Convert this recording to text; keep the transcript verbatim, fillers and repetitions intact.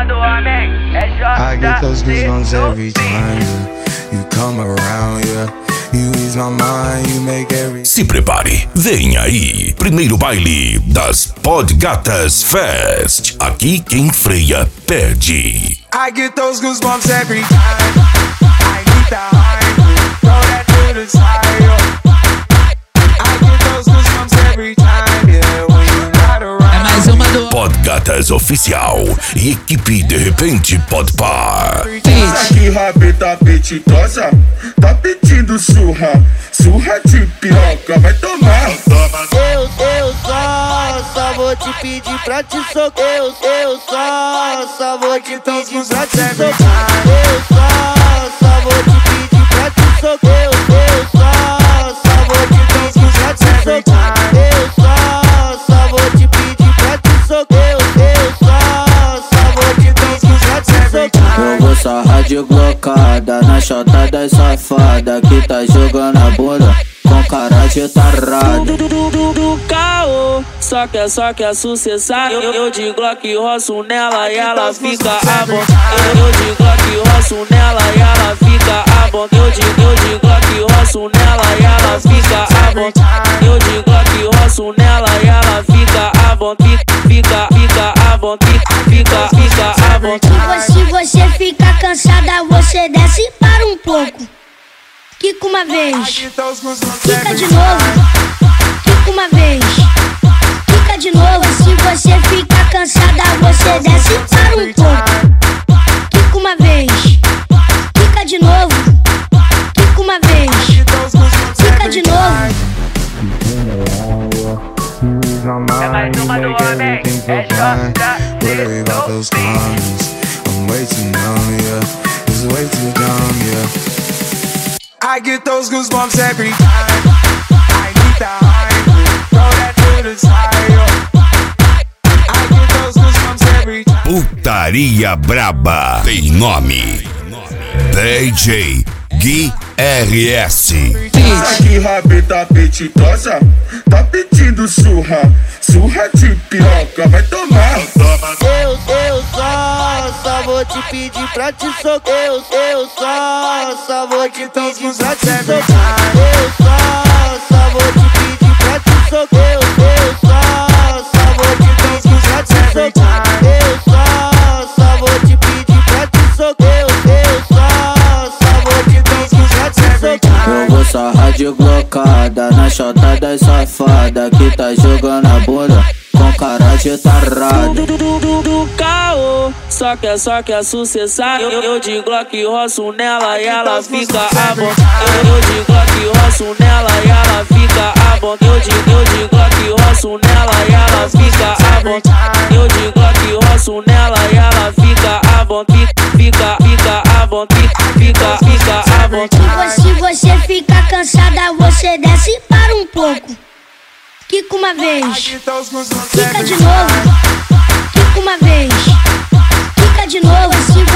uma do homem é J. I get those goosebumps every time you come around, yeah. You ease my mind, you make every... Se prepare, vem aí, primeiro baile das Podgatas Fest. Aqui quem freia perde. I get those goosebumps every time I need the high, throw that to the side, yeah. I get those goosebumps every time, yeah, when you're not around. É mais uma do Podgatas Oficial e equipe De Repente Podpar. Essa que rabeta apetitosa tá pedindo surra, surra de piroca, vai tomar. Eu, eu só, só vou te pedir pra te socar. Eu, eu só, só vou te pedir pra te socar. Eu só, só vou te pedir pra te socar. Eu, eu só, só vou te pedir pra te socar. Eu só, só vou te pedir pra te socar. Eu, eu só, só vou te pedir pra te socar. Eu vou sarrar de glocada na chota das safada que tá jogando a bunda com cara de tarada. Do, do, do, do, do caô, só quer, só quer sucessar. Eu, eu de Glock roço nela e ela fica a bom. Eu, eu de Glock roço nela e ela fica a bom. Eu de, eu de Glock roço nela e ela fica a bom. Eu de Glock roço nela e ela fica a bom. Fica, fica, fica a bom. Fica, fica, fica a bom. Se você ficar cansada, você desce para um pouco. Quica uma vez, quica de novo, quica uma vez, quica de novo. Se você ficar cansada, você desce para um pouco. Quica uma vez, quica de novo, quica uma vez, quica de novo. É mais uma do homem é J. Worry about those comments. I'm way too numb, yeah. It's way too dumb, yeah. I get those goosebumps every time I need the high, throw that to the side, yeah. I get those goosebumps every time. Putaria Braba tem nome: D J Gui R S. Essa que rabeta apetitosa tá pedindo surra, surra de piroca, vai tomar. Eu, eu só, só vou te pedir pra te socar. Eu, eu só, só vou te pedir pra te socar. Eu só, só vou te pedir pra te socar. Eu, eu só, só vou te pedir pra te socar. Eu só, só vou te pedir pra te socar. Eu, eu só, só vou te pedir pra te socar. Eu vou sarrar de glocada na chota das safada que tá jogando a bunda com cara de tarada. Do, do, do, do, do caô, só quer, só quer sucessar. Eu, eu de Glock roço nela e ela fica a bom. Eu, eu de Glock roço nela e ela fica a bom. Eu de, eu de Glock roço nela e ela fica a bom. Eu de Glock roço nela e ela fica a bom. Fica, fica, fica a bom. Fica, fica, fica a bom. Se você ficar cansada, você desce para um pouco. Quica uma vez, quica de novo, quica uma vez, quica de novo. Se